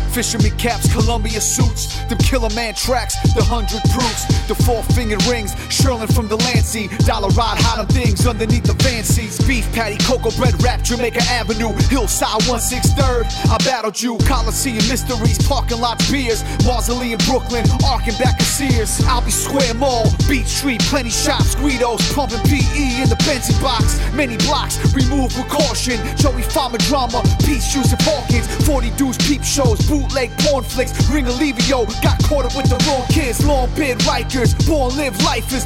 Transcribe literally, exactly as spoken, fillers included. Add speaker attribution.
Speaker 1: Fisherman caps, Columbia suits, them killer man tracks, the hundred proofs, the four-fingered rings, Sherlin from the Lancey, dollar ride, hot on things underneath the fancies, beef patty, cocoa bread wrap, Jamaica Avenue, hillside one sixty-third. I battled you, Coliseum mysteries, parking lots, beers, Mausoleum, Brooklyn, arcing back of Sears, Albee Square Mall, Beach Street, plenty shops, Guidos, pumping P E in the Benzie box, many blocks, remove with caution, Joey Farmer drama, Peace Juice and Hawkins, forty dudes, peep shows, bootleg porn flicks, Ring Olivio, got caught up with the wrong kids, long bid Rikers, born live lifers,